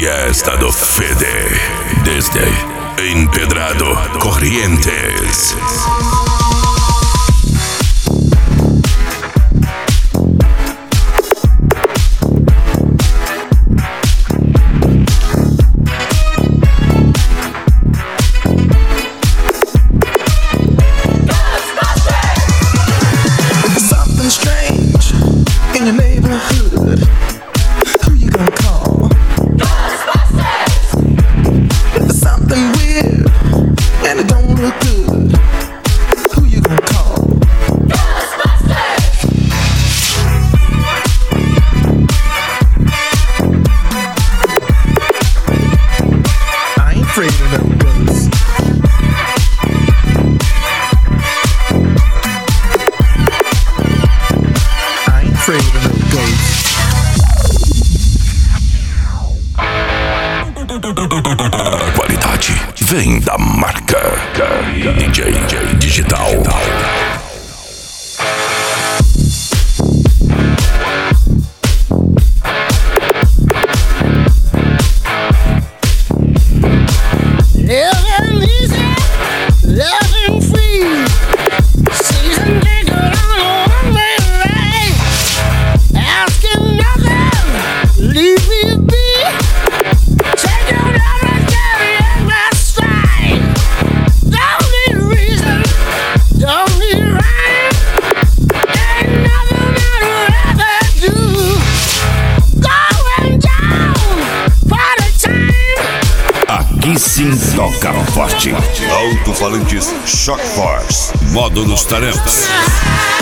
Fiesta do Fede, desde Empedrado, Corrientes. Something strange in your neighborhood. Who you gonna call? Ghostbusters! There's something weird and it don't look good. Who you gonna call? Ghostbusters! I ain't afraid of no ghosts. I ain't afraid of no ghosts. A qualidade vem da marca DJ Digital. Living easy, living free. Season ticket on a one-way ride. Asking nothing, leave me be. Taking everything in my stride. Don't need reason, don't need rhyme. Ain't nothing I'd rather do. Going down for the time. Aqui sim toca forte. Alto-falantes Shock Force. Modo nos talentos.